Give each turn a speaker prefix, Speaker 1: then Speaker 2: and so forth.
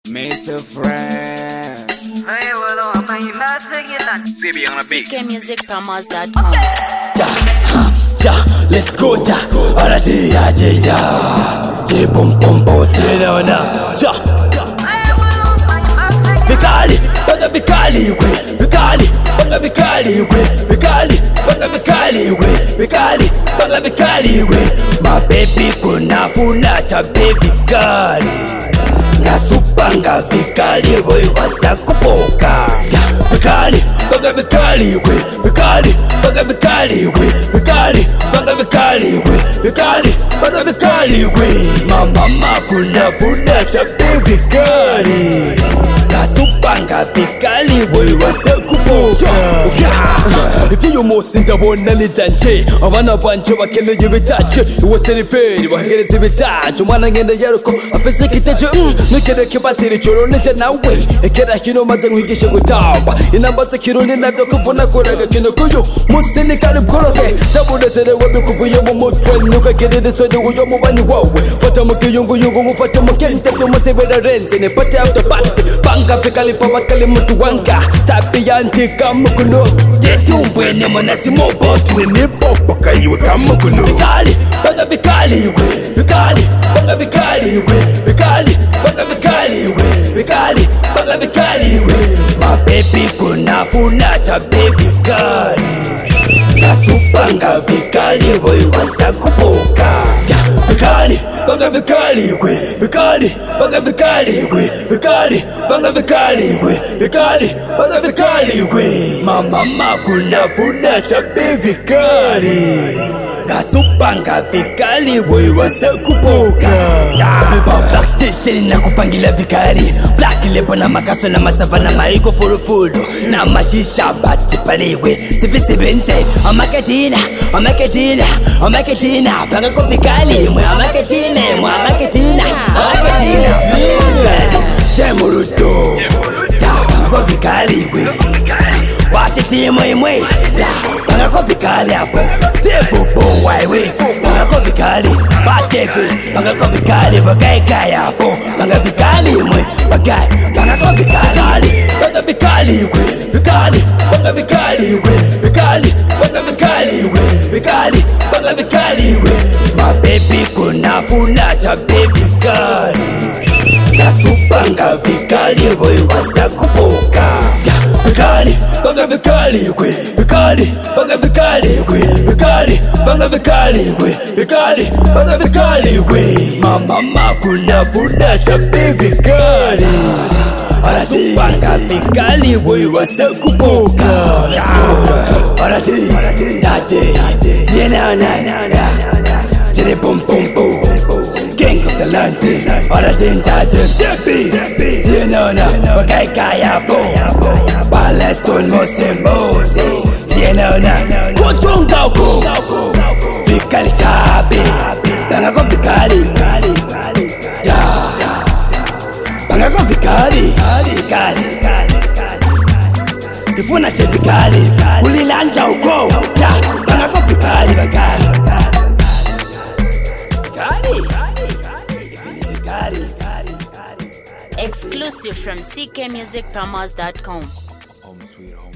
Speaker 1: Mr. Friend.
Speaker 2: CKmusicPromos.com.
Speaker 3: Let's go, already, boom, boom, boom, Vikali, baga vikali, vikali, baga vikali, vikali, baga vikali, vikali, baga vikali, my baby kuna funa cha baby kali, nasupanga vikali, wasa kupoka, vikali, baga vikali, vikali, baga vikali, vikali, baga vikali, vikali, baga vikali, mama kuna funa cha baby kali. Kasupanga vikali wase kuboka Itiyo musi ndabona nijanje Abana banje bakeneye bicace Iwaseriferi bahagereze bicace Umwana ngenda yaruko afese kiteje Nukereke batiri choro nije nawe Ekera hino maze nkwigishe gutamba Inambaze kirundi navyo kuvuna kuraga kino kuyo Musi ni kari bworoke Ndabunezerewe bikuvuye mu mutwe Nukagereze sodi uyo mubanyi wawe Fata mu kiyunguyungu mufate mu kente Tumusibira renze ne party after party Banga vikali pa wakali mtu wanga Tapi yanti kama kuno Tetumbwe ni mwanasi mobotu Ni popo kaiwe kama kuno Vikali, baga vikali Vikali, baga vikali Vikali, baga vikali Vikali, baga vikali My baby kuna funa cha baby kali Nasupanga vikali wasa kuboka Vikali, baga vikali Vikali, baga vikali Vikali, baga vikali Vikali, baga vikali Mama kuna funa cha baby kali Nasupanga vikali wasa kuboka Black station na kupangila vikali Black lepo na makaso na masafa na maiko furufuru Na mashisha bati paliwe Sivisi bense Amaketina, amaketina, amaketina Panga ko vikali mwe amaketina Mwe amaketina, amaketina Chemuruto Panga ko vikali we Wache timu imwe Panga ko vikali hapo Steve bo waiwe Panga ko vikali Bateku Panga ko vikali Bagai kaya hapo Panga vikali imwe Bagai Panga ko vikali Panga vikali Vikali Panga vikali Vikali Panga vikali Vikali Panga vikali My baby kuna funa cha baby kali Nasupanga vikali wasa kuboka Vikali, baga vikali Vikali, baga vikali Vikali, baga vikali Vikali, baga vikali Mama kuna funa cha baby kali Nasupanga vikali wasa kuboka Arati, daje Tiena na Tene pom pom pom King of the land Arati, daje Sepi Tiena na Bagai kaya po Palestine Mose Tiena na Kutunga uko Vikali chabi Banga ko vikali Banga ko vikali Kifuna che vikali Ulilanda uko Banga ko vikali Vikali
Speaker 2: Exclusive from CKmusicPromos.com.
Speaker 1: Home sweet home.